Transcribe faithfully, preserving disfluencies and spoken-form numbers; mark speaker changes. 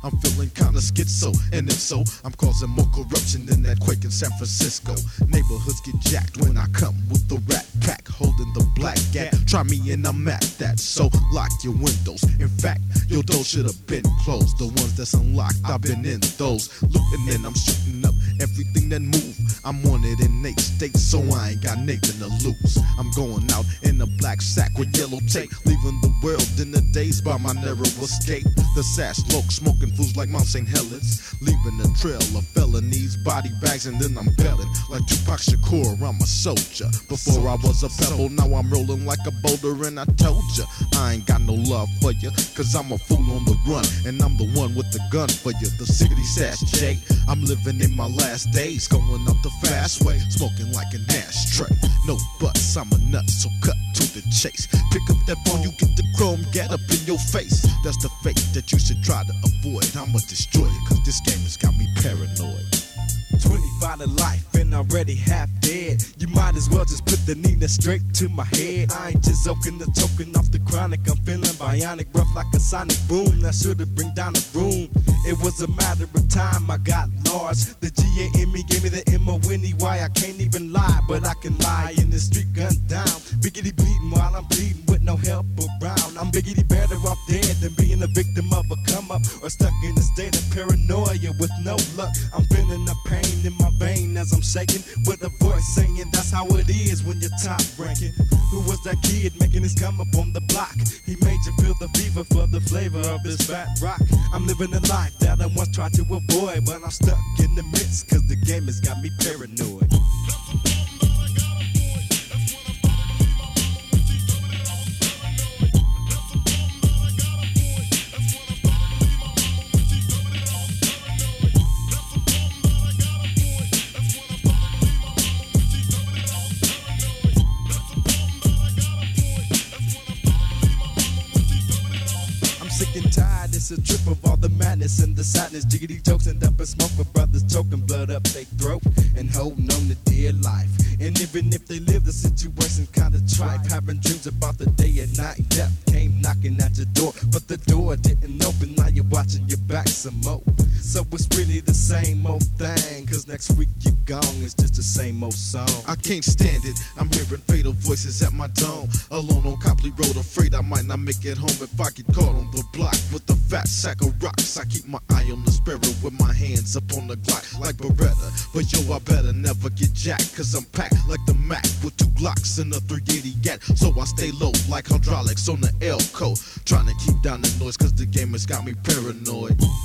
Speaker 1: I'm feeling kinda schizo, and if so, I'm causing more corruption than that quake in San Francisco. Neighborhoods get jacked when I come with the rat pack, holding the black gat. Try me and I'm at that, so lock your windows. In fact, your door should have been closed. The ones that's unlocked, I've been in those. Looting and I'm shooting up everything that move. I'm wanted in eight states, so I ain't got nothing to lose. I'm going out in a black sack with yellow tape, leaving the world in the days by my narrow escape. The sash loc, smoking fools like Mount Saint Helens, leaving a trail of felonies, body bags, and then I'm belling like Tupac Shakur. I'm a soldier. Before I was a pebble, now I'm rolling like a boulder, and I told ya I ain't got no love for ya, cause I'm a fool on the run, and I'm the one with the gun for ya. The city sash J, I'm living in my last days, going up the fast way, smoking like an ashtray. No buts, I'm a nut, so cut to the chase. Pick up that phone, you get the chrome, get up in your face. That's the fate that you should try to avoid. I'ma destroy it, cause this game has got me paranoid.
Speaker 2: twenty-five to life and already half dead. You might as well just put the Nina straight to my head. I ain't just oaking the token off the chronic. I'm feeling bionic, rough like a sonic boom. That should've bring down the room. It was a matter of time, I got lost. The G A in me gave me the M O N E Y. I can't even lie, but I can lie in the street, gun down. Biggity bleeding while I'm bleeding with no help around. I'm biggity better off dead than being a victim of a come up, or stuck in a state of paranoia with no luck. I'm feeling the pain in my vein as I'm shaking, with a voice saying that's how it is when you're top ranking. Who was that kid making his come up on the block? He made you feel the fever for the flavor of this fat rock. I'm living a life that I once tried to avoid, but I'm stuck in the midst, cause the game has got me paranoid. It's a trip of all the madness and the sadness. Jiggity jokes and up and smoke for brothers choking blood up they throat and holding on to dear life. And even if they live, the situation kinda tripe. Having dreams about the day and night. Death came knocking at your door, but the door didn't open. Now you're watching your back some more. So it's really the same old thing, cause next week you gone, it's just the same old song.
Speaker 1: I can't stand it, I'm hearing fatal voices at my dome. Alone on Copley Road, afraid I might not make it home if I get caught on the block with a fat sack of rocks. I keep my eye on the sparrow with my hands up on the Glock like Beretta. But yo, I better never get jacked, cause I'm packed like the Mac with two Glocks and a three eighty gat. So I stay low like hydraulics on the Elco, trying to keep down the noise, cause the game has got me paranoid.